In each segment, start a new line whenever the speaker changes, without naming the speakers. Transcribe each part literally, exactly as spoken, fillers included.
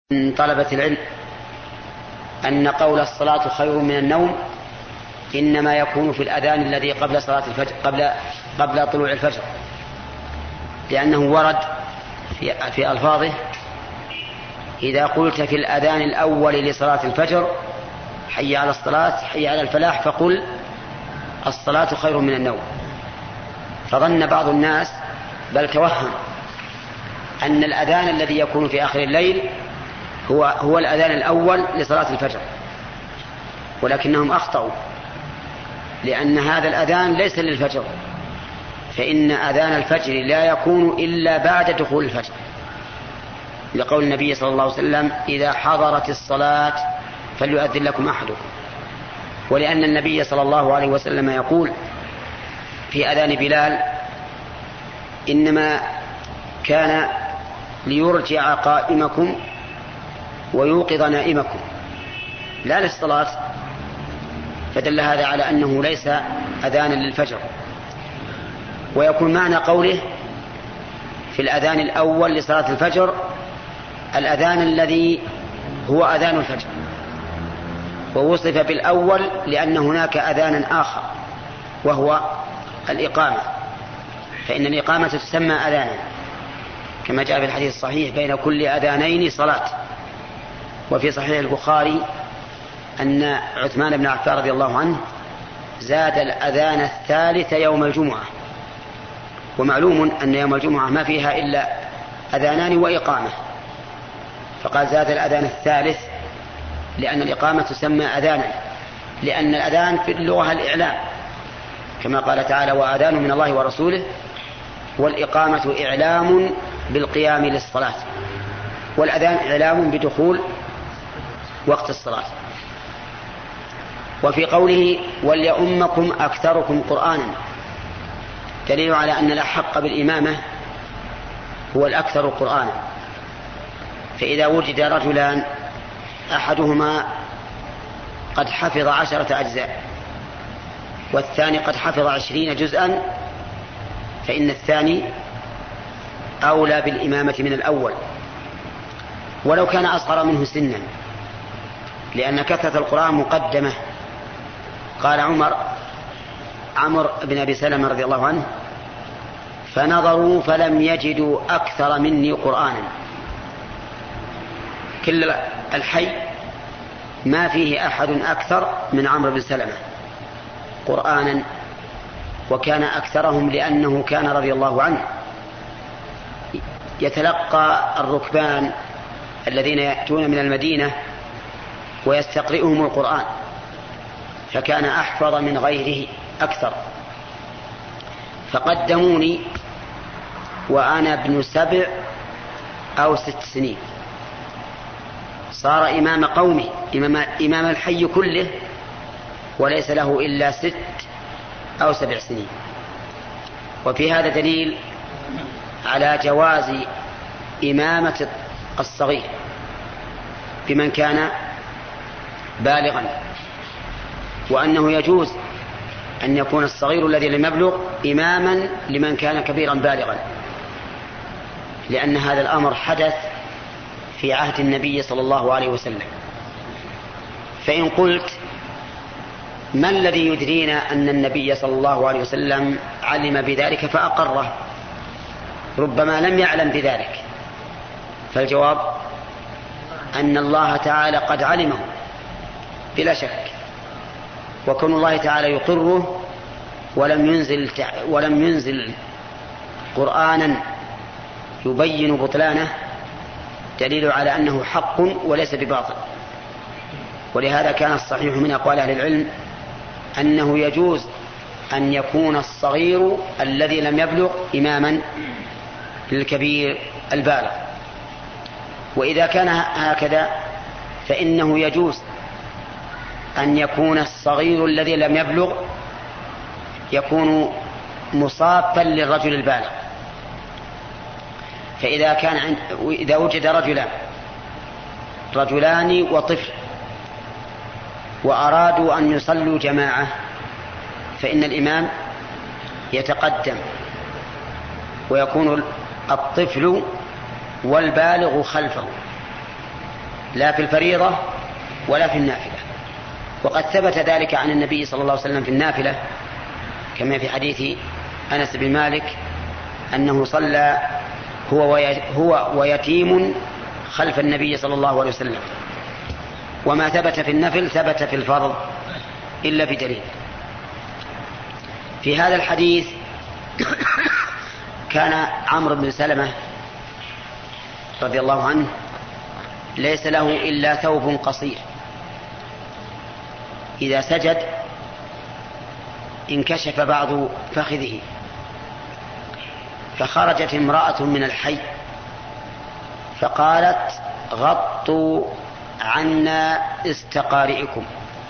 من طلبة العلم أن قول الصلاة خير من النوم إنما يكون في الأذان الذي قبل صلاة الفجر قبل قبل طلوع الفجر، لأنه ورد في, في ألفاظه: إذا قلت في الأذان الأول لصلاة الفجر حي على الصلاة حي على الفلاح فقل الصلاة خير من النوم. فظن بعض الناس بل توهم أن الأذان الذي يكون في آخر الليل هو, هو الأذان الأول لصلاة الفجر، ولكنهم أخطأوا، لأن هذا الأذان ليس للفجر، فإن أذان الفجر لا يكون إلا بعد دخول الفجر، لقول النبي صلى الله عليه وسلم: إذا حضرت الصلاة فليؤذن لكم أحدكم. ولأن النبي صلى الله عليه وسلم يقول في أذان بلال: إنما كان ليرجع قائمكم ويوقظ نائمكم، لا للصلاة. فدل هذا على أنه ليس أذانا للفجر. ويكون معنى قوله في الأذان الأول لصلاة الفجر الأذان الذي هو أذان الفجر، ووصف بالأول لأن هناك أذانا آخر وهو الإقامة، فإن الإقامة تسمى أذانا، كما جاء في الحديث الصحيح: بين كل أذانين صلاة. وفي صحيح البخاري أن عثمان بن عفان رضي الله عنه زاد الأذان الثالث يوم الجمعة، ومعلوم أن يوم الجمعة ما فيها إلا أذانان وإقامة، فقال زاد الأذان الثالث لأن الإقامة تسمى أذانا، لأن الأذان في اللغة الإعلام، كما قال تعالى: وأذان من الله ورسوله. والإقامة إعلام بالقيام للصلاة، والأذان إعلام بدخول وقت الصلاة. وفي قوله: وليؤمكم أكثركم قرآنا، دليل على أن الأحق بالإمامة هو الأكثر قرآنا. فإذا وجد رجلان أحدهما قد حفظ عشرة أجزاء والثاني قد حفظ عشرين جزءا، فإن الثاني أولى بالإمامة من الأول ولو كان أصغر منه سنا، لأن كثرة القرآن مقدمة. قال عمر عمر بن أبي سلمة رضي الله عنه: فنظروا فلم يجدوا أكثر مني قرآنا. كل الحي ما فيه أحد أكثر من عمرو بن سلمة قرآنا، وكان أكثرهم لأنه كان رضي الله عنه يتلقى الركبان الذين يأتون من المدينة ويستقرئهم القرآن، فكان أحفظ من غيره أكثر. فقدموني وأنا ابن سبع أو ست سنين، صار إمام قومه، إمام, إمام الحي كله، وليس له إلا ست أو سبع سنين. وفي هذا دليل على جواز إمامة الصغير بمن كان بالغا، وأنه يجوز أن يكون الصغير الذي لم يبلغ إماما لمن كان كبيرا بالغا، لأن هذا الأمر حدث في عهد النبي صلى الله عليه وسلم. فإن قلت: ما الذي يدرينا أن النبي صلى الله عليه وسلم علم بذلك فأقره؟ ربما لم يعلم بذلك. فالجواب أن الله تعالى قد علمه بلا شك، وكون الله تعالى يقره ولم ينزل ولم ينزل قرآنا يبين بطلانه دليل على أنه حق وليس بباطل. ولهذا كان الصحيح من أقوال أهل العلم أنه يجوز أن يكون الصغير الذي لم يبلغ إماما للكبير البالغ. وإذا كان هكذا فإنه يجوز أن يكون الصغير الذي لم يبلغ يكون مصافا للرجل البالغ. فإذا كان عند إذا وجد رجلان رجلان وطفل وأرادوا أن يصلوا جماعة، فإن الإمام يتقدم ويكون الطفل والبالغ خلفه، لا في الفريضة ولا في النافلة. وقد ثبت ذلك عن النبي صلى الله عليه وسلم في النافلة كما في حديث أنس بن مالك أنه صلى هو ويتيم خلف النبي صلى الله عليه وسلم. وما ثبت في النفل ثبت في الفرض إلا بدليل. في هذا الحديث كان عمرو بن سلمة رضي الله عنه ليس له إلا ثوب قصير، إذا سجد انكشف بعض فخذه، فخرجت امرأة من الحي فقالت غطوا عنا استقارئكم.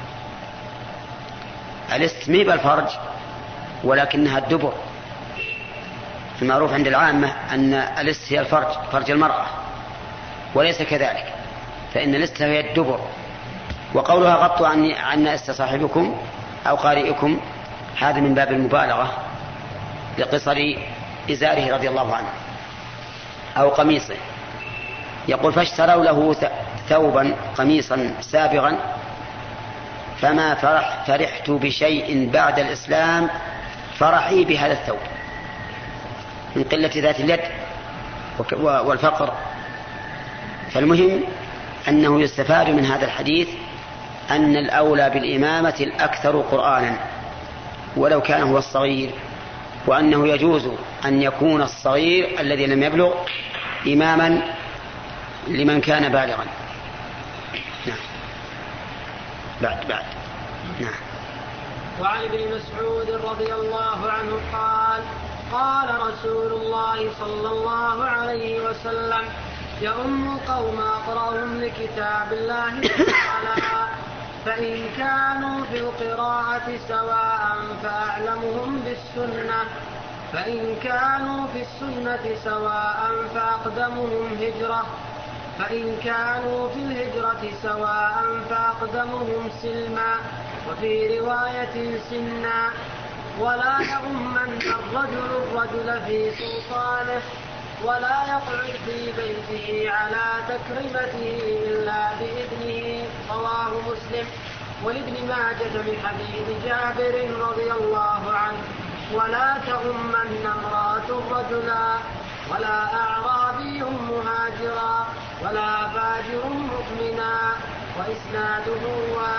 الاستميب الفرج ولكنها الدبر. المعروف عند العامة أن الاست هي الفرج، فرج المرأة، وليس كذلك، فإن الاست هي الدبر. وقولها غطوا عنا است صاحبكم أو قارئكم هذا من باب المبالغة لقصر إزاره رضي الله عنه أو قميصه. يقول فاشتروا له ثوبا قميصا سابغا فما فرح فرحت بشيء بعد الإسلام فرحي بهذا الثوب، من قلة ذات اليد والفقر. فالمهم أنه يستفاد من هذا الحديث أن الأولى بالإمامة الأكثر قرآنا ولو كان هو الصغير، وأنه يجوز أن يكون الصغير الذي لم يبلغ إماما لمن كان بالغا. نعم. بعد بعد نعم.
وعن ابن مسعود رضي الله عنه قال قال رسول الله صلى الله عليه وسلم يؤم القوم أقرأهم لكتاب الله تعالى فإن كانوا في القراءة سواء فأعلمهم بالسنة فإن كانوا في السنة سواء فأقدمهم هجرة فإن كانوا في الهجرة سواء فأقدمهم سلما وفي رواية سنا ولا يؤمن الرجل الرجل في سلطانه ولا يقعد في بيته على تكريمته إلا بإذنه. رواه مسلم. ولابن ماجه من حديث جابر رضي الله عنه ولا تؤمن امرأة رجلا ولا أعرابي مهاجرا ولا فاجر مؤمنا. وإسناده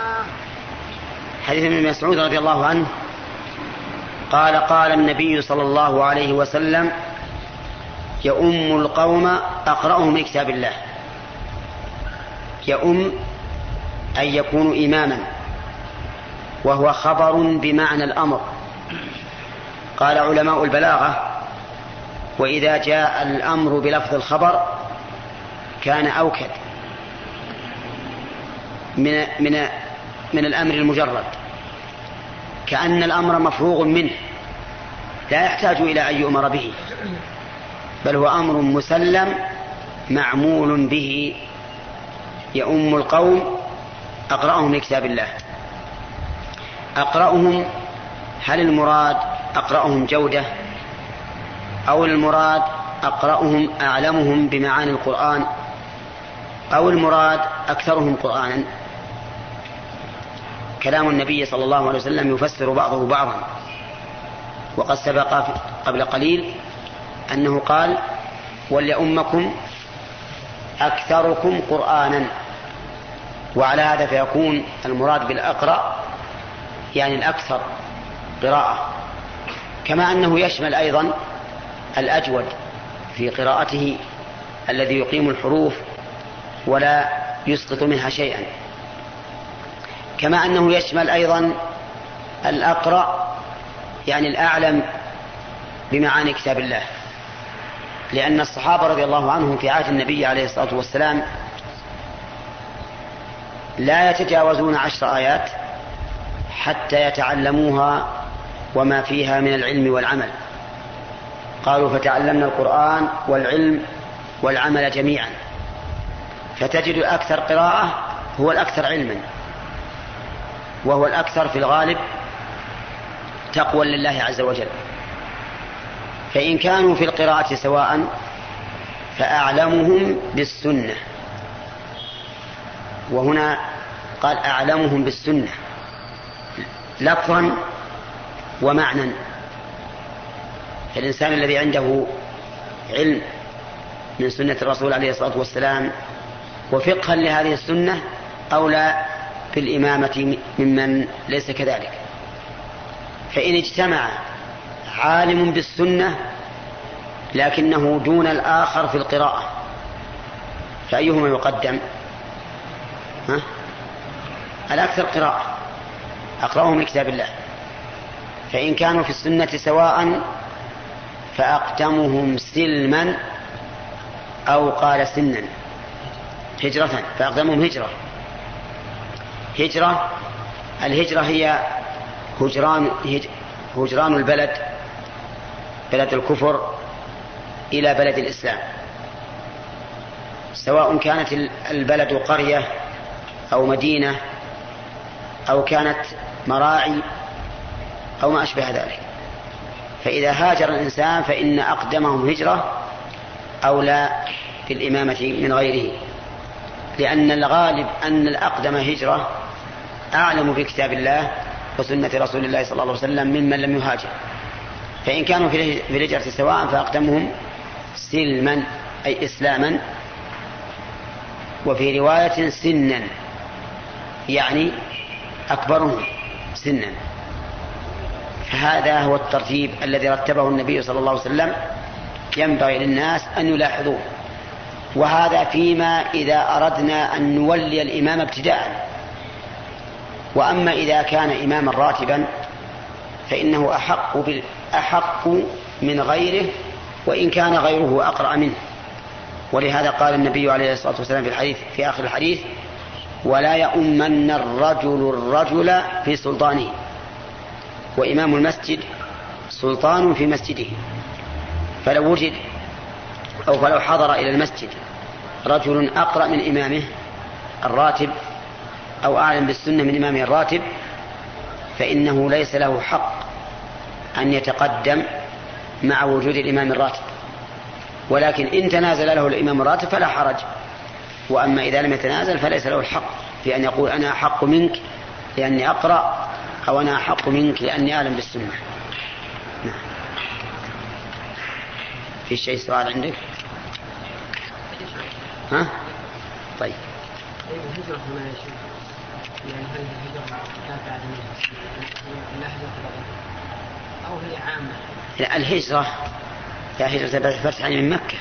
حديث ابن مسعود رضي الله عنه قال قال النبي صلى الله عليه وسلم يؤم القوم أقرأهم لكتاب الله. يؤم أي يكون إماما، وهو خبر بمعنى الأمر. قال علماء البلاغة وإذا جاء الأمر بلفظ الخبر كان أوكد من, من, من الأمر المجرد، كأن الأمر مفروغ منه لا يحتاج إلى أن يؤمر به، بل هو أمر مسلم معمول به. يؤم القوم أقرأهم لكتاب الله. أقرأهم هل المراد أقرأهم جودة أو المراد أقرأهم أعلمهم بمعاني القرآن أو المراد أكثرهم قرآنا؟ كلام النبي صلى الله عليه وسلم يفسر بعضه بعضا، وقد سبق قبل قليل أنه قال وليؤمكم أكثركم قرآنا، وعلى هذا فيكون المراد بالأقرأ يعني الأكثر قراءة، كما أنه يشمل أيضا الأجود في قراءته الذي يقيم الحروف ولا يسقط منها شيئا، كما أنه يشمل أيضا الأقرأ يعني الأعلم بمعاني كتاب الله، لأن الصحابة رضي الله عنهم في عهد النبي عليه الصلاة والسلام لا يتجاوزون عشر آيات حتى يتعلموها وما فيها من العلم والعمل. قالوا فتعلمنا القرآن والعلم والعمل جميعا، فتجد الأكثر قراءة هو الأكثر علما، وهو الأكثر في الغالب تقوى لله عز وجل. فإن كانوا في القراءة سواء فأعلمهم بالسنة، وهنا قال أعلمهم بالسنة لفظا ومعنى. فالإنسان الذي عنده علم من سنة الرسول عليه الصلاة والسلام وفقها لهذه السنة أولى بالإمامة ممن ليس كذلك. فإن اجتمع عالم بالسنة لكنه دون الآخر في القراءة فأيهما يقدم؟ ها؟ الأكثر قراءة، أقرأهم من كتاب الله. فإن كانوا في السنة سواء فأقدمهم سلما أو قال سنا هجرة، فأقدمهم هجرة. هجرة الهجرة هي هجران, هجران البلد، بلد الكفر إلى بلد الإسلام، سواء كانت البلد قرية أو مدينة أو كانت مراعي أو ما أشبه ذلك. فإذا هاجر الإنسان فإن أقدمهم هجرة أولى بالإمامة من غيره، لأن الغالب أن الأقدم هجرة أعلم بكتاب الله وسنة رسول الله صلى الله عليه وسلم ممن لم يهاجر. فإن كانوا في الهجرة سواء فأقدمهم سلما أي إسلاما، وفي رواية سنا يعني أكبرهم سنا. فهذا هو الترتيب الذي رتبه النبي صلى الله عليه وسلم، ينبغي للناس أن يلاحظوه. وهذا فيما إذا أردنا أن نولي الإمام ابتداء. وأما إذا كان إماما راتبا فإنه أحق, أحق من غيره وإن كان غيره أقرأ منه. ولهذا قال النبي عليه الصلاة والسلام في الحديث في آخر الحديث: ولا يؤمن الرجل الرجل في سلطانه. وإمام المسجد سلطان في مسجده، فلو وجد أو فلو حضر إلى المسجد رجل أقرأ من إمامه الراتب أو أعلم بالسنة من إمامه الراتب فإنه ليس له حق أن يتقدم مع وجود الإمام الراتب. ولكن إن تنازل له الإمام الراتب فلا حرج. وأما إذا لم يتنازل فليس له الحق في أن يقول أنا أحق منك لأني أقرأ، أو أنا أحق منك لأني أعلم بالسنة. نعم. في شيء سؤال عندك؟ ها؟ طيب. الهجرة هنا يا شيخ، يعني هل الهجرة تابعة للهجرة أو هي عامة؟ لا، الهجرة يا هجرة الفتح من مكة.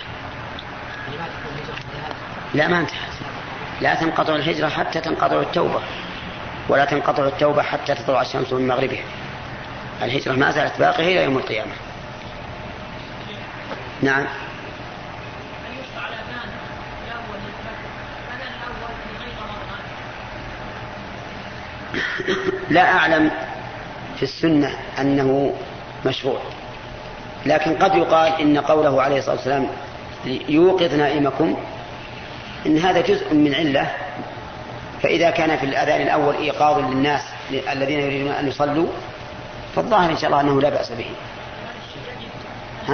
لا، ما انتهت. لا تنقطع الهجرة حتى تنقطع التوبة، ولا تنقطع التوبة حتى تطلع الشمس من مغربها. الهجرة ما زالت باقية إلى يوم القيامة. نعم. لا أعلم في السنة أنه مشروع، لكن قد يقال إن قوله عليه الصلاة والسلام يوقظ نائمكم إن هذا جزء من علة. فإذا كان في الأذان الأول إيقاظ للناس الذين يريدون أن يصلوا فالظاهر إن شاء الله أنه لا بأس به. ها؟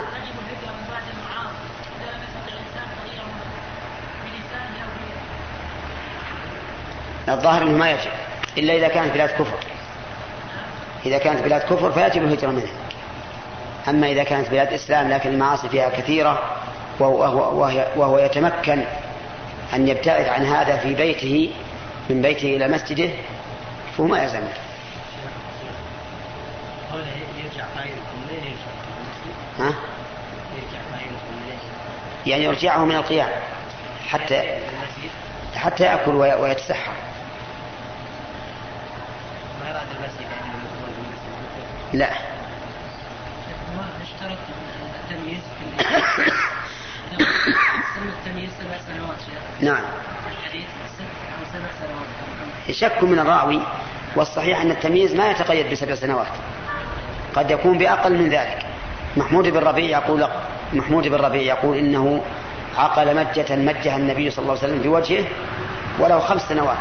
الظاهر أنه ما يجب إلا إذا كانت بلاد كفر. إذا كانت بلاد كفر فيجب الهجرة منها. أما إذا كانت بلاد إسلام لكن المعاصي فيها كثيرة وهو, وهو يتمكن أن يبتعد عن هذا في بيته من بيته إلى مسجده فهو ما يلزمه. ها؟ يعني يرجعه من القيام حتى حتى يأكل ويتسحر. لا. اشترط التمييز في سن التمييز سبع سنوات. نعم. الحديث ست أو سبع سنوات. شك من الراوي، والصحيح أن التمييز ما يتقيد بسبع سنوات، قد يكون بأقل من ذلك. محمود بن ربيع يقول محمود بن ربيع يقول إنه عقل مجة مجها النبي صلى الله عليه وسلم في وجهه ولو خمس سنوات.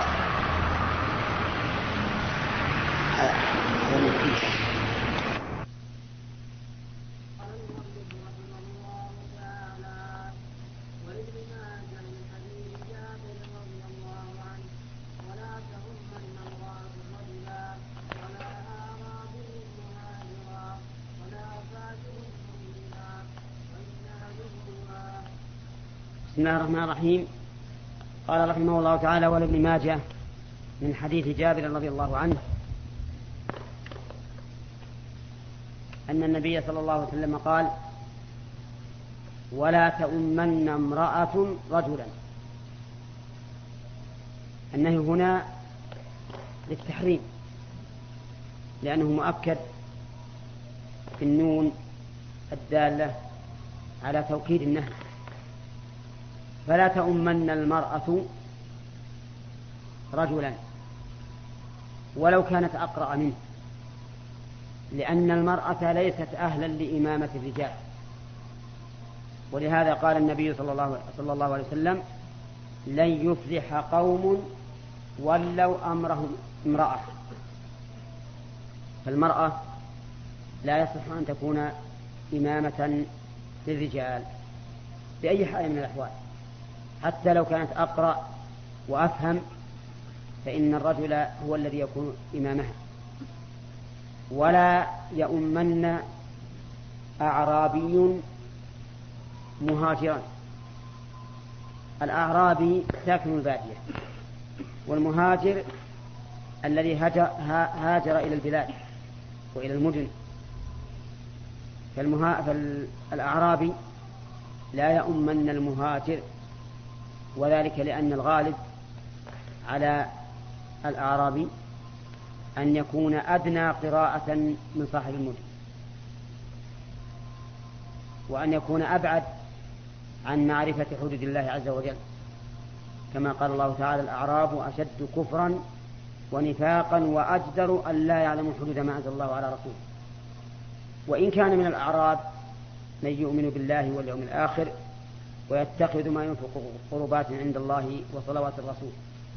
بسم الله الرحمن الرحيم. قال رحمه الله تعالى: ولابن ماجه من حديث جابر رضي الله عنه أن النبي صلى الله عليه وسلم قال: ولا تؤمن امرأة رجلا. النهي هنا للتحريم لأنه مؤكد في النون الدالة على توكيد النهي. فلا تؤمن المرأة رجلا ولو كانت أقرأ منه، لأن المرأة ليست أهلا لإمامة الرجال. ولهذا قال النبي صلى الله, صلى الله عليه وسلم: لن يفلح قوم ولوا أمرهم امرأة. فالمرأة لا يصح أن تكون إمامة للرجال بأي حال من الأحوال، حتى لو كانت أقرأ وأفهم، فإن الرجل هو الذي يكون إمامها. ولا يؤمن أعرابي مهاجرا. الأعرابي ساكن البادية، والمهاجر الذي هاجر, هاجر إلى البلاد وإلى المدن. فالأعرابي لا يؤمن المهاجر، وذلك لأن الغالب على الأعرابي أن يكون أدنى قراءة من صاحب المدن، وأن يكون أبعد عن معرفة حدود الله عز وجل، كما قال الله تعالى: الأعراب أشد كفرا ونفاقا وأجدر أن لا يعلموا حدود ما أنزل الله على رسوله. وإن كان من الأعراب من يؤمن بالله واليوم الآخر ويتخذ ما ينفق قربات عند الله وصلوات الرسول.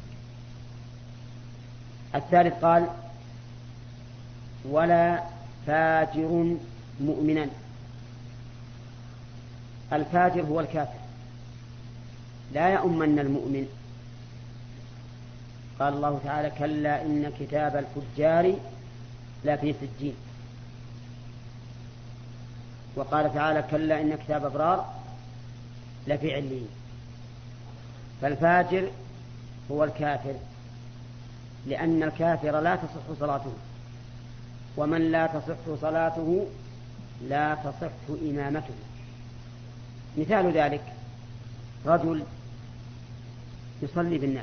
الثالث قال: ولا فاجر مؤمنا. الفاجر هو الكافر، لا يؤمن المؤمن. قال الله تعالى: كلا إن كتاب الفجار لا في سجين. وقال تعالى: كلا إن كتاب أبرار لفي عليين. فالفاجر هو الكافر، لأن الكافر لا تصح صلاته، ومن لا تصح صلاته لا تصح إمامته. مثال ذلك: رجل يصلي بالناس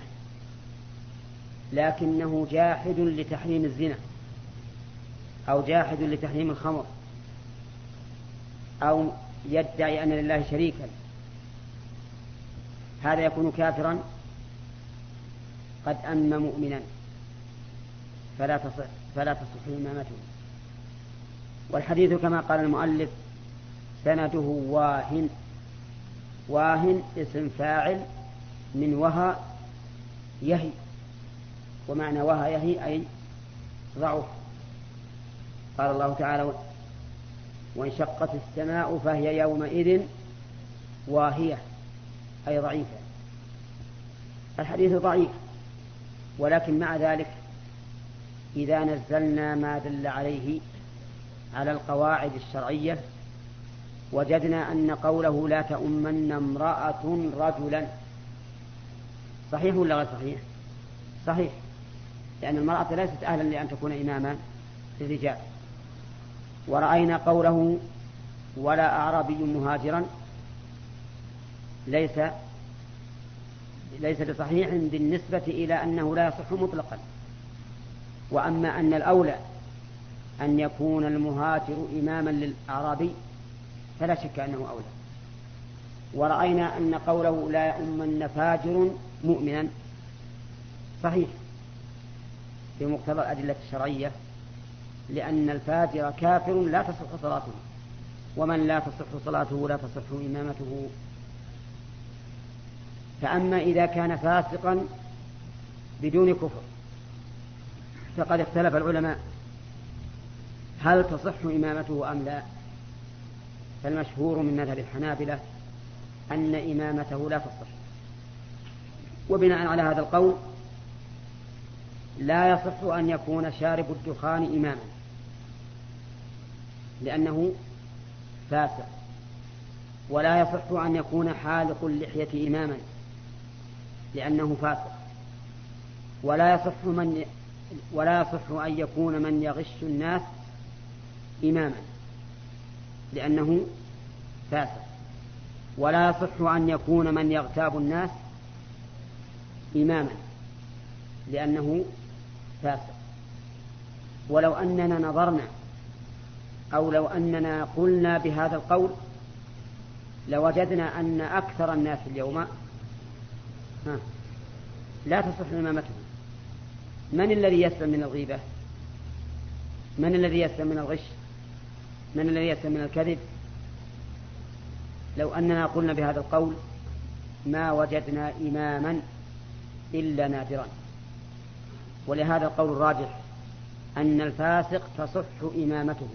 لكنه جاحد لتحريم الزنا، أو جاحد لتحريم الخمر، أو يدعي أن لله شريكا، هذا يكون كافرا قد أم مؤمنا، فلا تصح فلا تصح إمامته. والحديث كما قال المؤلف سنده واهن. واهن اسم فاعل من وهى يهي، ومعنى وهى يهي أي ضعف. قال الله تعالى: وانشقت السماء فهي يومئذ واهية، أي ضعيفة. الحديث ضعيف، ولكن مع ذلك إذا نزلنا ما دل عليه على القواعد الشرعية وجدنا أن قوله لا تؤمن امرأة رجلا صحيح ولا غير صحيح؟ صحيح، لأن المرأة ليست أهلا لأن تكون إماما للرجال. ورأينا قوله ولا أعرابي مهاجرا ليس ليس بصحيح بالنسبة إلى أنه لا يصح مطلقا. وأما أن الأولى أن يكون المهاجر إماما للأعرابي فلا شك أنه أولى. ورأينا أن قوله لا يؤمن فاجر مؤمنا صحيح بمقتضى الأدلة الشرعية، لأن الفاجر كافر لا تصح صلاته، ومن لا تصح صلاته لا تصح إمامته. فأما إذا كان فاسقا بدون كفر فقد اختلف العلماء هل تصح إمامته أم لا. فالمشهور من مذهب الحنابلة أن إمامته لا تصح، وبناء على هذا القول لا يصح أن يكون شارب الدخان إماما، لأنه فاسق. ولا يصح أن يكون حالق اللحية إماما لأنه فاسق، ولا يصح من ولا يصح أن يكون من يغش الناس إماما لأنه فاسق، ولا يصح أن يكون من يغتاب الناس إماما لأنه فاسق. ولو أننا نظرنا أو لو أننا قلنا بهذا القول لوجدنا أن أكثر الناس اليوم ها لا تصح إمامتهم. من الذي يسلم من الغيبة؟ من الذي يسلم من الغش؟ من الذي يسلم من الكذب؟ لو أننا قلنا بهذا القول ما وجدنا إماما إلا نادرا. ولهذا القول الراجح أن الفاسق تصح إمامته،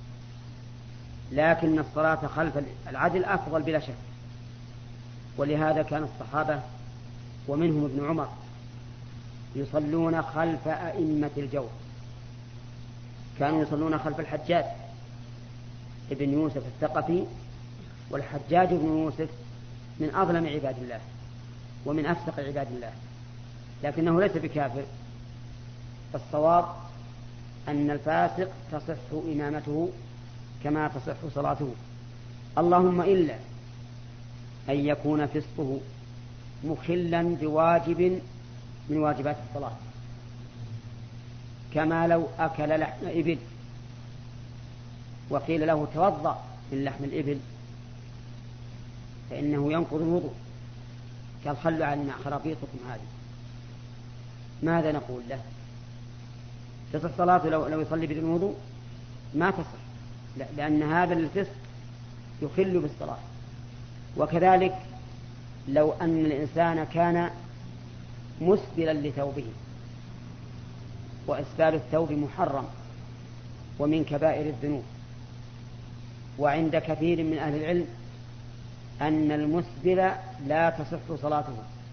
لكن الصلاة خلف العدل أفضل بلا شك. ولهذا كان الصحابة ومنهم ابن عمر يصلون خلف أئمة الجور، كانوا يصلون خلف الحجاج ابن يوسف الثقفي، والحجاج ابن يوسف من أظلم عباد الله ومن أفسق عباد الله، لكنه ليس بكافر. فالصواب أن الفاسق تصح إمامته كما تصح صلاته، اللهم إلا أن يكون فسقه مخلا بواجب من واجبات الصلاة، كما لو أكل لحم إبل وقيل له توضأ من لحم الإبل فإنه ينقض الوضوء، قال خلوا عنا خرابيطكم هذه، ماذا نقول له؟ تصح صلاته لو, لو يصلي بدون وضوء؟ ما تصح، لأن هذا الفسق يخل بالصلاة. وكذلك لو أن الإنسان كان مسبلا لثوبه، وإسبال الثوب محرم ومن كبائر الذنوب، وعند كثير من أهل العلم أن المسبل لا تصح صلاته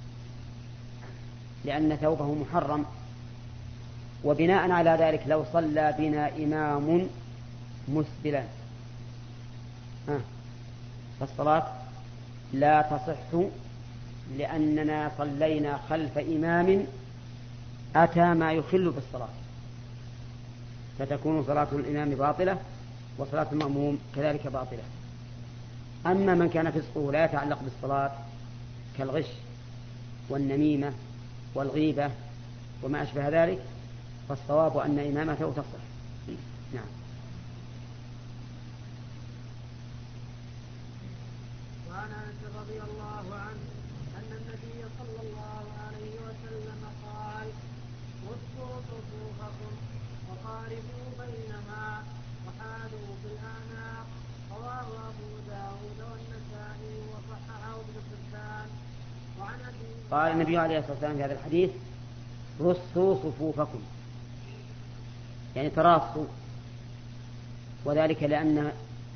لأن ثوبه محرم، وبناء على ذلك لو صلى بنا إمام مسبلا فالصلاة لا تصح، لأننا صلينا خلف إمام أتى ما يخل بالصلاة، فتكون صلاة الإمام باطلة وصلاة المأموم كذلك باطلة. أما من كان فسقه لا يتعلق بالصلاة كالغش والنميمة والغيبة وما أشبه ذلك فالصواب أن إمامته تصح. نعم.
وعن أنس رضي الله عنه أن النبي صلى الله عليه وسلم قال: وصوا صفوفكم وقاربوا بينها وحاذوا بالأعناق، رواه أبو داود والنسائي وصححه ابن حبان. وعن أبي
قال النبي عليه الصلاة والسلام في هذا الحديث: رصوا صفوفكم، يعني تراصوا، وذلك لأن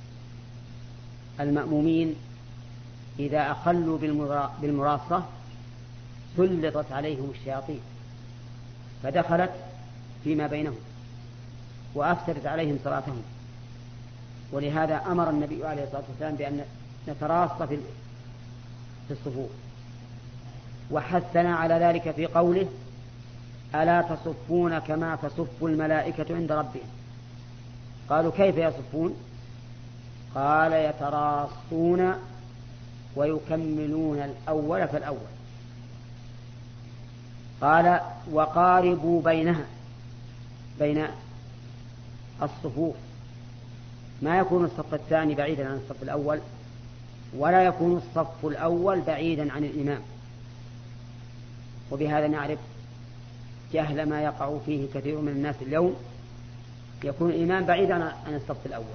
المأمومين إذا أخلوا بالمراصة سلطت عليهم الشياطين فدخلت فيما بينهم وأفسدت عليهم صلاتهم، ولهذا أمر النبي عليه الصلاة والسلام بأن نتراص في الصفوف، وحثنا على ذلك في قوله: ألا تصفون كما تصف الملائكة عند ربهم؟ قالوا: كيف يصفون؟ قال: يتراصون ويكملون الأول فالأول. قال: وقاربوا بينها، بين الصفوف، ما يكون الصف الثاني بعيدا عن الصف الأول ولا يكون الصف الأول بعيدا عن الإمام. وبهذا نعرف جهل ما يقع فيه كثير من الناس اليوم، يكون الإمام بعيدا عن الصف الأول،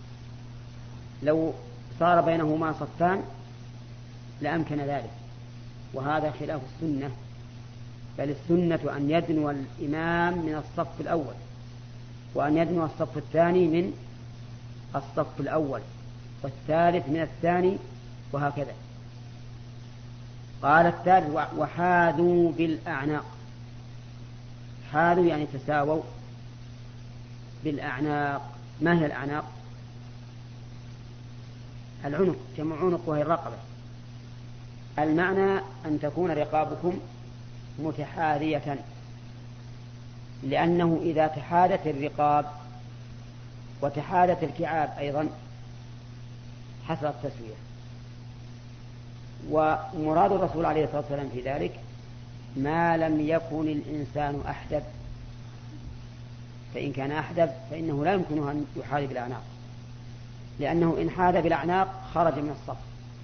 لو صار بينهما صفان لأمكن ذلك، وهذا خلاف السنة، بل السنة أن يدنو الإمام من الصف الأول وأن يدنو الصف الثاني من الصف الأول والثالث من الثاني وهكذا. قال الثالث: وحاذوا بالأعناق. حاذوا يعني تساووا بالأعناق. ما هي الأعناق؟ العنق جمع عنق وهي الرقبة. المعنى أن تكون رقابكم متحاذية، لأنه إذا تحاذت الرقاب وتحاذت الكعاب أيضا حصلت تسوية. ومراد الرسول عليه الصلاة والسلام في ذلك ما لم يكن الإنسان أحدب، فإن كان أحدب فإنه لا يمكنه أن يحاذي بالأعناق، لأنه إن حاذ بالأعناق خرج من الصف.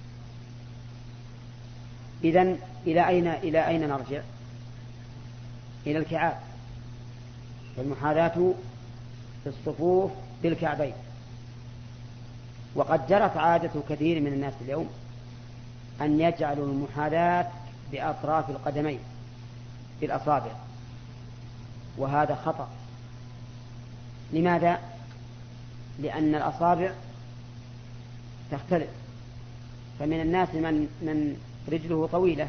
إذن إلى أين إلى أين نرجع؟ إلى الكعاب، فالمحاذاة في الصفوف بالكعبين. وقد جرت عادة كثير من الناس اليوم أن يجعلوا المحاذاة بأطراف القدمين بالأصابع، وهذا خطأ. لماذا؟ لأن الأصابع تختلف، فمن الناس من, من رجله طويلة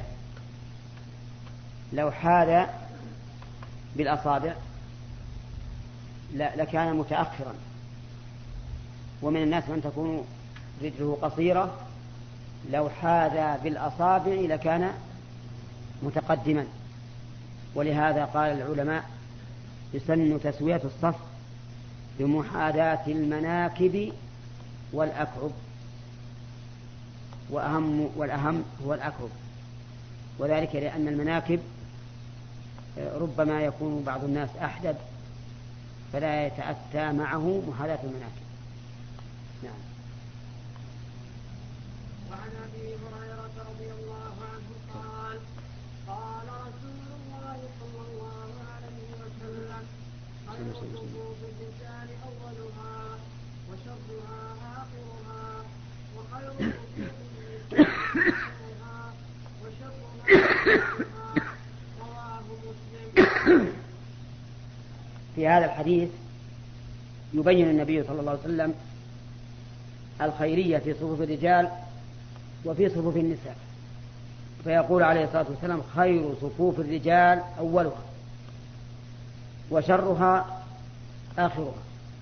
لو حاذ بالأصابع لكان متأخرا، ومن الناس من تكون رجله قصيرة لو حاذ بالأصابع لكان متقدما. ولهذا قال العلماء يسن تسوية الصف بمحاذاة المناكب والأكعب، وأهم والأهم هو الأكعب، وذلك لأن المناكب ربما يكون بعض الناس أحدب فلا يتأتى معه محاذاة المناكب. نعم.
وعن أبي هريرة رضي الله عنه قال قال رسول الله صلى الله عليه وسلم خير صفوف الرجال أولها وشرها آخرها وخير صفوف النساء آخرها وشرها آخرها. رواه مسلم.
في هذا الحديث يبين النبي صلى الله عليه وسلم الخيرية في صفوف الرجال وفي صفوف النساء، فيقول عليه الصلاة والسلام خير صفوف الرجال أولها وشرها آخرها.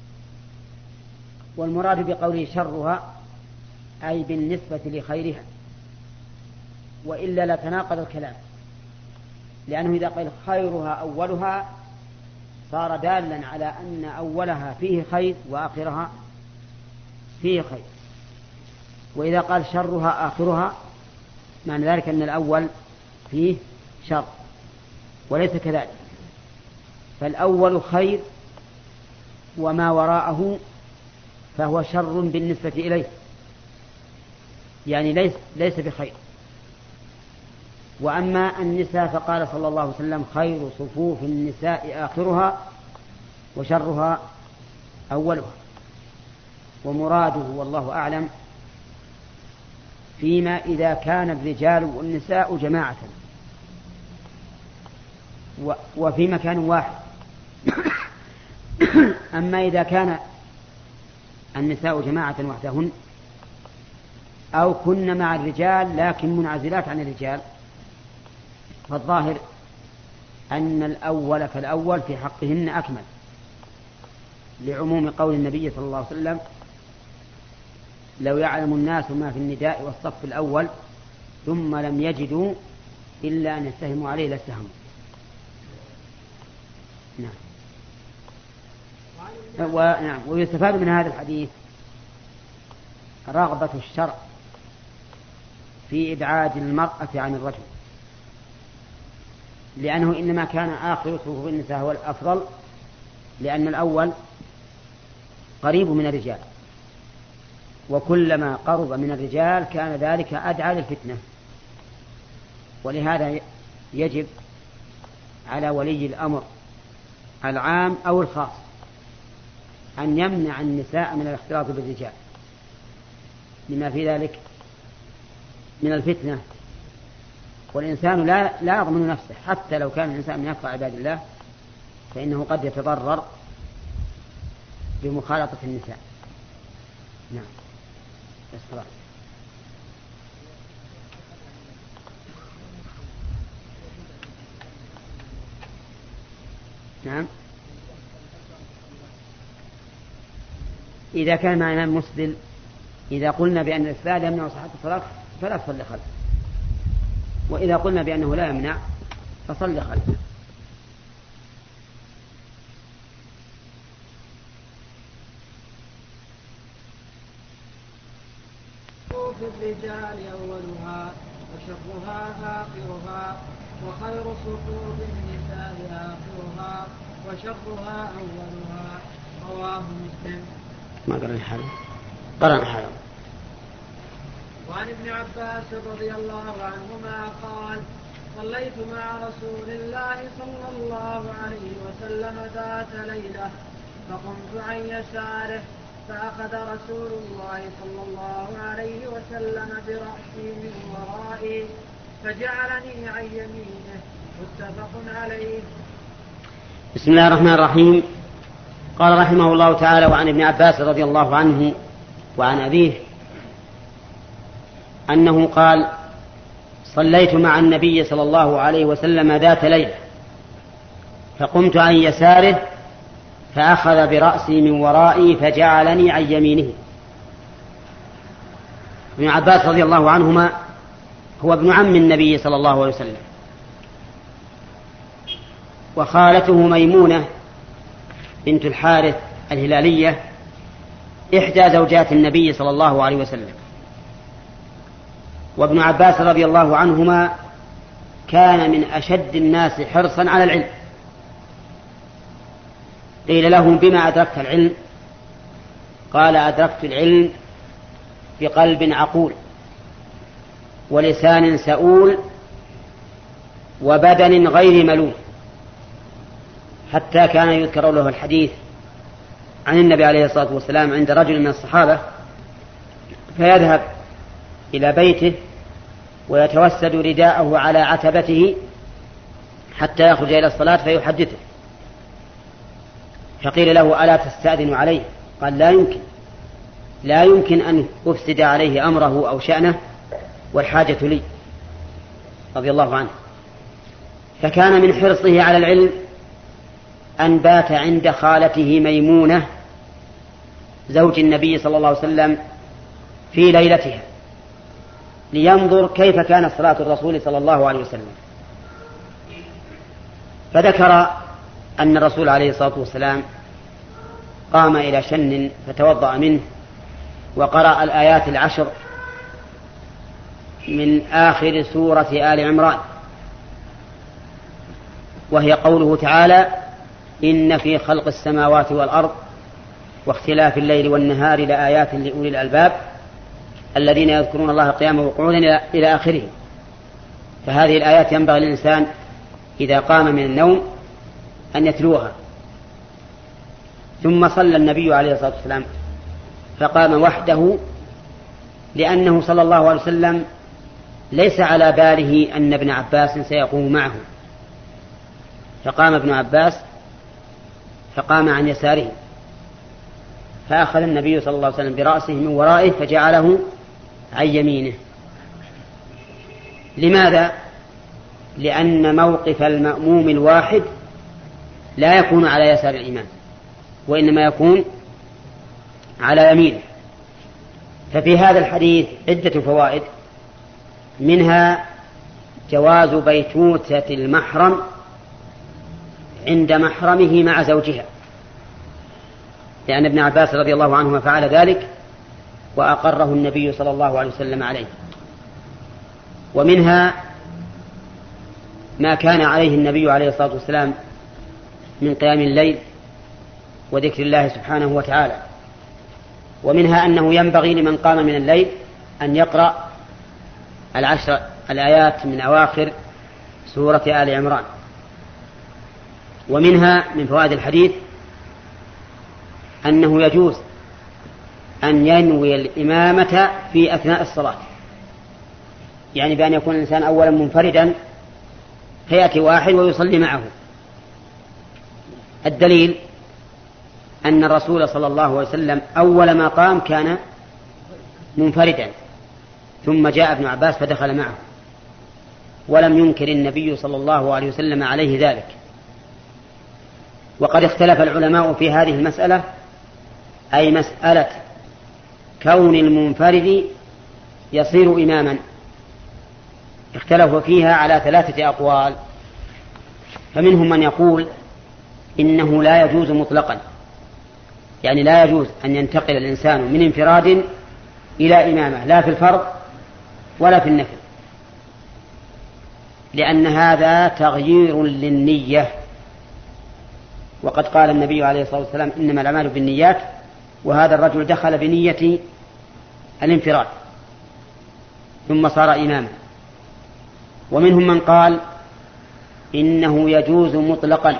والمراد بقوله شرها أي بالنسبة لخيرها، وإلا لتناقض الكلام، لأنه إذا قال خيرها أولها صار دالا على أن أولها فيه خير وآخرها فيه خير، وإذا قال شرها آخرها معنى ذلك أن الأول فيه شر، وليس كذلك، فالأول خير وما وراءه فهو شر بالنسبة إليه، يعني ليس, ليس بخير. وأما النساء فقال صلى الله عليه وسلم خير صفوف النساء آخرها وشرها أولها. ومراده والله أعلم فيما إذا كان الرجال والنساء جماعة وفي مكان واحد. أما إذا كان النساء جماعة وحدهن أو كن مع الرجال لكن منعزلات عن الرجال، فالظاهر أن الأول فالأول في حقهن أكمل، لعموم قول النبي صلى الله عليه وسلم لو يعلم الناس ما في النداء والصف الأول ثم لم يجدوا إلا أن يستهموا عليه لاستهموا. نعم. ونعم. ويستفاد من هذا الحديث رغبة الشرع في إبعاد المرأة عن الرجل، لأنه إنما كان آخر صفوف النساء هو الأفضل، لأن الأول قريب من الرجال، وكلما قرب من الرجال كان ذلك أدعى للفتنة. ولهذا يجب على ولي الأمر العام أو الخاص أن يمنع النساء من الاختلاط بالرجال لما في ذلك من الفتنة. والإنسان لا, لا يضمن نفسه، حتى لو كان الإنسان من أفقى عباد الله فإنه قد يتضرر بمخالطة النساء. نعم. بس خلاص. نعم. إذا كان مع إمام مسدل إذا قلنا بأن الإسبال يمنع صحة الصلاة فلا تصلي خلفه، وإذا قلنا بأنه لا يمنع فصلي خلفه.
في الرجال أولها وشرها آخرها، وخير صفوف النساء آخرها وشرها أولها. رواه مسلم.
ما قرأنا حاله قرأنا حاله.
وعن ابن عباس رضي الله عنهما قال: صليت مع رسول الله صلى الله عليه وسلم ذات ليلة فقمت عن يساره فأخذ رسول الله صلى الله عليه وسلم برأسي من ورائي فجعلني عن يمينه. متفق عليه.
بسم الله الرحمن الرحيم. قال رحمه الله تعالى: وعن ابن عباس رضي الله عنه وعن أبيه أنه قال: صليت مع النبي صلى الله عليه وسلم ذات ليلة فقمت عن يساره فأخذ برأسي من ورائي فجعلني عن يمينه. ابن عباس رضي الله عنهما هو ابن عم النبي صلى الله عليه وسلم، وخالته ميمونة بنت الحارث الهلالية إحدى زوجات النبي صلى الله عليه وسلم. وابن عباس رضي الله عنهما كان من أشد الناس حرصا على العلم. قيل له: بما أدركت العلم؟ قال: أدركت العلم بقلب عقول ولسان سؤول وبدن غير ملوم. حتى كان يذكر له الحديث عن النبي عليه الصلاة والسلام عند رجل من الصحابة فيذهب إلى بيته ويتوسد رداءه على عتبته حتى يخرج إلى الصلاة فيحدثه، فقيل له: ألا تستأذن عليه؟ قال: لا يمكن لا يمكن أن أفسد عليه أمره أو شأنه والحاجة لي، رضي الله عنه. فكان من حرصه على العلم أن بات عند خالته ميمونة زوج النبي صلى الله عليه وسلم في ليلتها لينظر كيف كانت صلاة الرسول صلى الله عليه وسلم. فذكر أن الرسول عليه الصلاة والسلام قام إلى شن فتوضأ منه وقرأ الآيات العشر من آخر سورة آل عمران، وهي قوله تعالى: إن في خلق السماوات والأرض واختلاف الليل والنهار لآيات لأولي الألباب الذين يذكرون الله قياما وقعودا إلى آخره. فهذه الآيات ينبغي للإنسان إذا قام من النوم أن يتلوها. ثم صلى النبي عليه الصلاة والسلام فقام وحده، لأنه صلى الله عليه وسلم ليس على باله أن ابن عباس سيقوم معه، فقام ابن عباس فقام عن يساره فأخذ النبي صلى الله عليه وسلم برأسه من ورائه فجعله عن يمينه. لماذا؟ لأن موقف المأموم الواحد لا يكون على يسار الإمام وإنما يكون على يمينه. ففي هذا الحديث عدة فوائد، منها جواز بيتوتة المحرم عند محرمه مع زوجها، لأن ابن عباس رضي الله عنهما فعل ذلك وأقره النبي صلى الله عليه وسلم عليه. ومنها ما كان عليه النبي عليه الصلاة والسلام من قيام الليل وذكر الله سبحانه وتعالى. ومنها أنه ينبغي لمن قام من الليل أن يقرأ العشر الآيات من أواخر سورة آل عمران. ومنها من فوائد الحديث أنه يجوز أن ينوي الإمامة في أثناء الصلاة، يعني بأن يكون الإنسان أولا منفردا فيأتي واحد ويصلي معه. الدليل أن الرسول صلى الله عليه وسلم أول ما قام كان منفردا، ثم جاء ابن عباس فدخل معه، ولم ينكر النبي صلى الله عليه وسلم عليه ذلك. وقد اختلف العلماء في هذه المسألة، أي مسألة كون المنفرد يصير إماما اختلفوا فيها على ثلاثة أقوال. فمنهم من يقول إنه لا يجوز مطلقا، يعني لا يجوز أن ينتقل الإنسان من انفراد إلى إمامة لا في الفرض ولا في النفل، لأن هذا تغيير للنية، وقد قال النبي عليه الصلاة والسلام إنما الأعمال بالنيات، وهذا الرجل دخل بنية الانفراد ثم صار إماما. ومنهم من قال إنه يجوز مطلقا،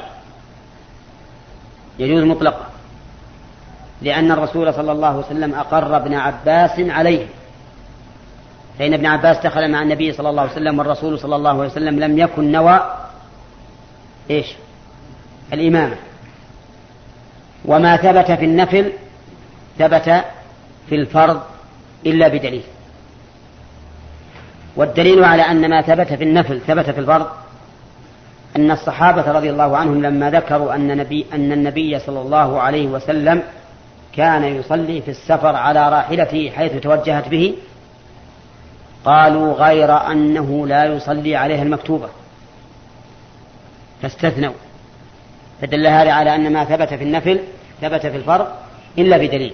يجوز مطلقا لأن الرسول صلى الله عليه وسلم أقر ابن عباس عليه، فإن ابن عباس دخل مع النبي صلى الله عليه وسلم والرسول صلى الله عليه وسلم لم يكن نوى إيش الإمامة، وما ثبت في النفل ثبت في الفرض إلا بدليل. والدليل على أن ما ثبت في النفل ثبت في الفرض أن الصحابة رضي الله عنهم لما ذكروا أن, نبي أن النبي صلى الله عليه وسلم كان يصلي في السفر على راحلته حيث توجهت به، قالوا غير أنه لا يصلي عليها المكتوبة، فاستثنوا، فدل هذا على أن ما ثبت في النفل ثبت في الفرض إلا بدليل.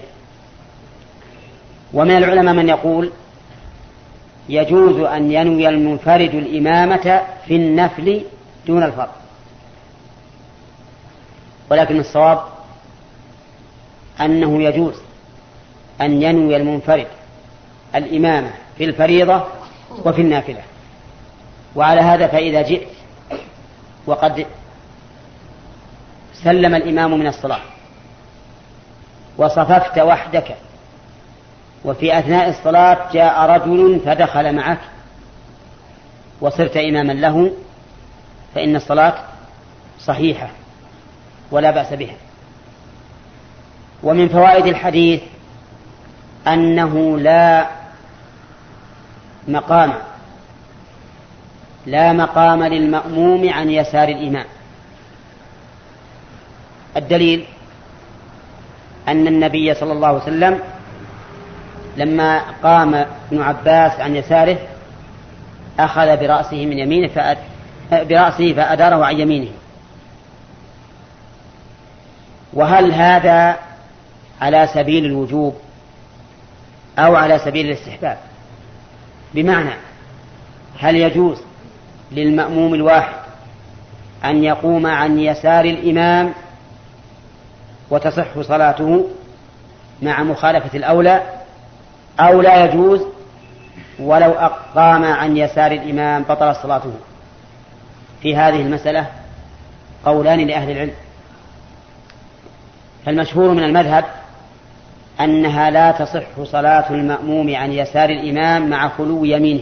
ومن العلماء من يقول يجوز أن ينوي المنفرد الإمامة في النفل دون الفرض، ولكن الصواب أنه يجوز أن ينوي المنفرد الإمامة في الفريضة وفي النافلة. وعلى هذا فإذا جئت وقد سلم الإمام من الصلاة وصففت وحدك وفي أثناء الصلاة جاء رجل فدخل معك وصرت إماما له، فإن الصلاة صحيحة ولا بأس بها. ومن فوائد الحديث أنه لا مقام لا مقام للمأموم عن يسار الإمام. الدليل أن النبي صلى الله عليه وسلم لما قام ابن عباس عن يساره أخذ برأسه من يمينه فأد... برأسه فأداره عن يمينه. وهل هذا على سبيل الوجوب أو على سبيل الاستحباب؟ بمعنى هل يجوز للمأموم الواحد أن يقوم عن يسار الإمام وتصح صلاته مع مخالفة الأولى، أو لا يجوز ولو أقام عن يسار الإمام بطل صلاته؟ في هذه المسألة قولان لأهل العلم. فالمشهور من المذهب أنها لا تصح صلاة المأموم عن يسار الإمام مع خلو يمينه.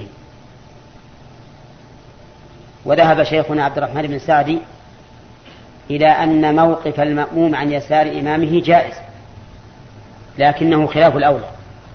وذهب شيخنا عبد الرحمن بن سعدي إلى أن موقف المأموم عن يسار إمامه جائز، لكنه خلاف الأولى،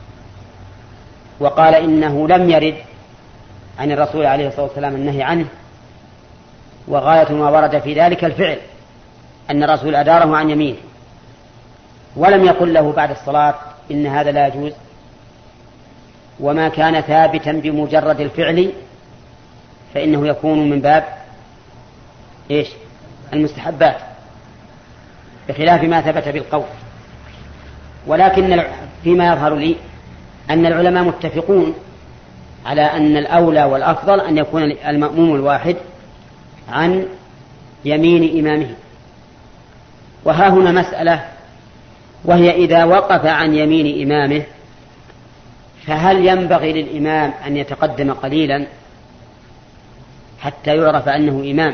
وقال إنه لم يرد عن الرسول عليه الصلاة والسلام النهي عنه، وغاية ما ورد في ذلك الفعل أن الرسول أداره عن يمينه ولم يقل له بعد الصلاة إن هذا لا يجوز. وما كان ثابتا بمجرد الفعل فإنه يكون من باب إيش المستحبات بخلاف ما ثبت بالقول. ولكن فيما يظهر لي أن العلماء متفقون على أن الأولى والأفضل أن يكون المأموم الواحد عن يمين إمامه. وها هنا مسألة، وهي إذا وقف عن يمين إمامه فهل ينبغي للإمام أن يتقدم قليلا حتى يعرف أنه إمام،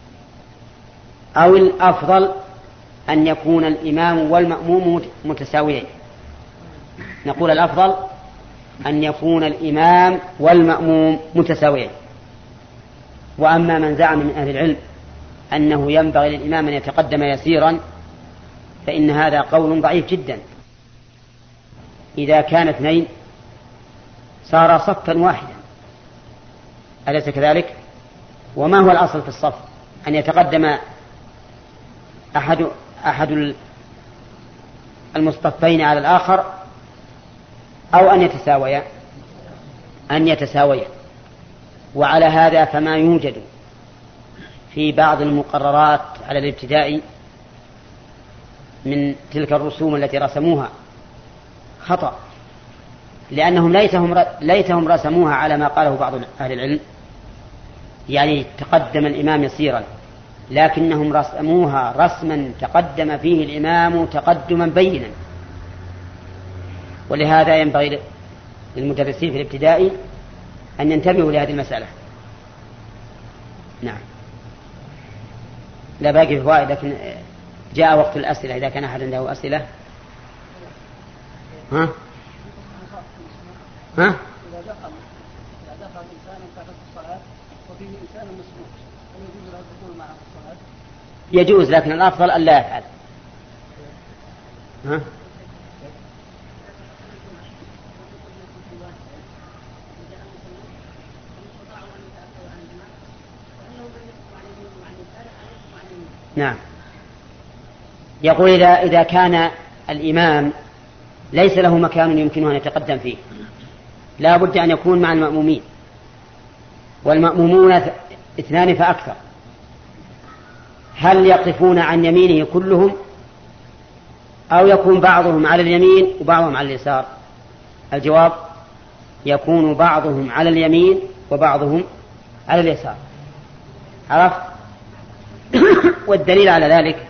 أو الأفضل أن يكون الإمام والمأموم متساويين؟ نقول الأفضل أن يكون الإمام والمأموم متساويين. وأما من زعم من أهل العلم أنه ينبغي للإمام أن يتقدم يسيرا فإن هذا قول ضعيف جدا. إذا كان اثنين صار صفا واحدا، أليس كذلك؟ وما هو الأصل في الصف؟ أن يتقدم أحد أحد المصطفين على الآخر، أو أن يتساويا أن يتساويا. وعلى هذا فما يوجد في بعض المقررات على الابتدائي من تلك الرسوم التي رسموها خطأ، لأنهم ليتهم, ليتهم رسموها على ما قاله بعض أهل العلم، يعني تقدم الإمام يسيرا، لكنهم رسموها رسما تقدم فيه الإمام تقدما بينا. ولهذا ينبغي للمدرسين في الابتدائي أن ينتبهوا لهذه المسألة. نعم. لا باقي فوائد، لكن جاء وقت الأسئلة إذا كان أحد عنده أسئلة. ها؟ ها؟
إذا دخل إذا دخل إنسان تحت الصلاة وفيه إنسان مسموح، هل يجوز له الدخول معه في الصلاة؟
يجوز، لكن الأفضل أن لا يفعل. ها؟ نعم. يقول إذا إذا كان الإمام ليس له مكان يمكنه أن يتقدم فيه، لا بد أن يكون مع المأمومين، والمأمومون اثنان فأكثر، هل يقفون عن يمينه كلهم أو يكون بعضهم على اليمين وبعضهم على اليسار؟ الجواب: يكون بعضهم على اليمين وبعضهم على اليسار. عرفت؟ والدليل على ذلك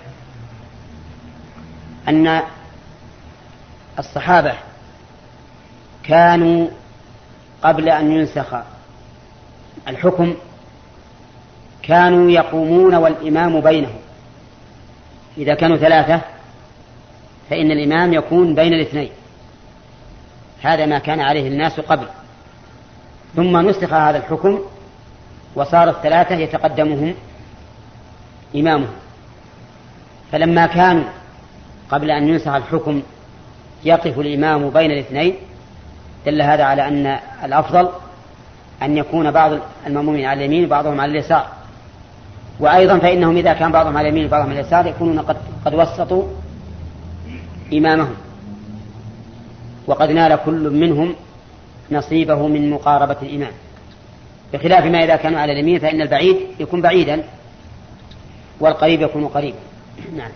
أن الصحابة كانوا قبل أن ينسخ الحكم كانوا يقومون والإمام بينهم. إذا كانوا ثلاثة فإن الإمام يكون بين الاثنين، هذا ما كان عليه الناس قبل. ثم نسخ هذا الحكم وصار الثلاثة يتقدمهم إمامهم. فلما كانوا قبل أن ينسخ الحكم يقف الإمام بين الاثنين، دل هذا على أن الأفضل أن يكون بعض المأمومين على اليمين وبعضهم على اليسار. وأيضا فإنهم إذا كان بعضهم على اليمين وبعضهم على اليسار يكونون قد, قد وسطوا إمامهم، وقد نال كل منهم نصيبه من مقاربة الإمام، بخلاف ما إذا كانوا على اليمين فإن البعيد يكون بعيدا والقريب يكون قريبا. نعم.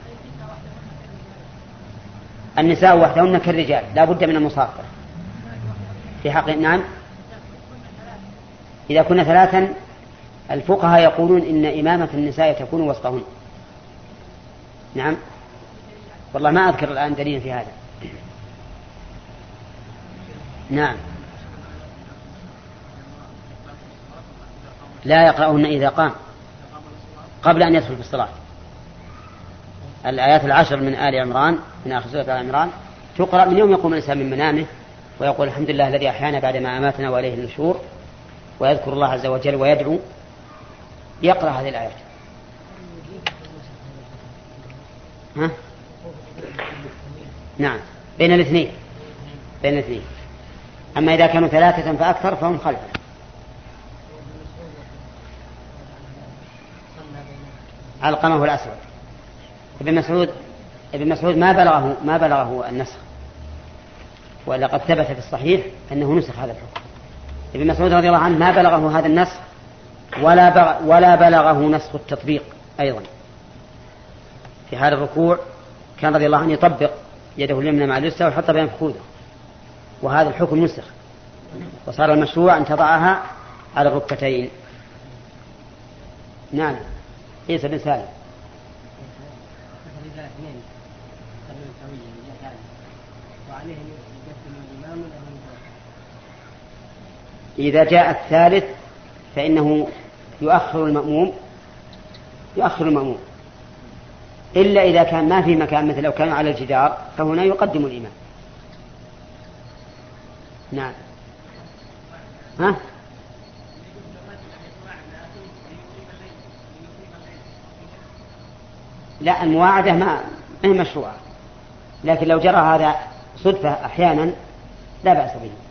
النساء وحدهن كالرجال، لا بد من المصافة في حق. نعم. إذا كنا ثلاثا الفقهاء يقولون إن إمامة النساء تكون وسطهن. نعم. والله ما أذكر الآن دليل في هذا. نعم. لا يقرأهن إذا قام قبل أن يدخل في الصلاة. الآيات العشر من آل عمران، من آخر سورة آل عمران، تقرأ من يوم يقوم الإنسان من منامه ويقول الحمد لله الذي أحيانا بعد ما أماتنا وإليه النشور، ويذكر الله عز وجل ويدعو، يقرأ هذه الآيات. ها؟ نعم، بين الاثنين بين الاثنين. أما إذا كانوا ثلاثة فأكثر فهم خلفه. علقمه الأسود. ابن مسعود ابن مسعود ما بلغه ما بلغه النسخ، ولقد ثبت في الصحيح أنه نسخ هذا الحكم. ابن مسعود رضي الله عنه ما بلغه هذا النسخ ولا بلغ ولا بلغه نسخ التطبيق أيضا. في حال الركوع كان رضي الله عنه يطبق يده اليمنى مع اليسرى ويحط بين فخذه، وهذا الحكم نسخ، وصار المشروع أن تضعها على الركبتين. نعم. عيسى بن سالم. إذا جاء الثالث فإنه يؤخر المأموم يؤخر المأموم إلا إذا كان ما في مكان، مثل لو كان على الجدار فهنا يقدم الإمام. نعم. ها؟ لا، المواعدة ما هي مشروعة، لكن لو جرى هذا صدفة أحيانا لا بأس به.